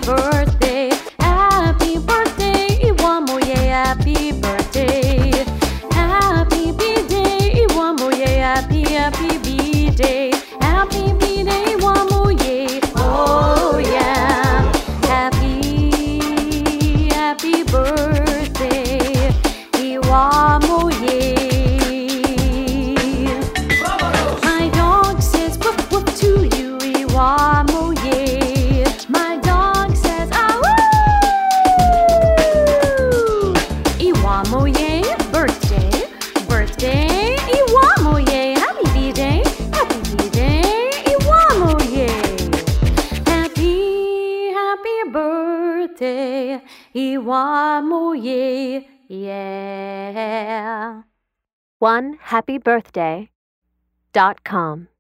birthday, happy birthday, one more year, happy birthday, happy B-day, one more year, happy B-day, happy B-day, one more year, oh yeah, happy birthday, one more year. My dog says woof woof to you, one more year. My dog says ah woo. One more year, birthday, birthday. One more year, happy B-day, one more year. Happy birthday, one more year, yeah. OneHappyBirthday.com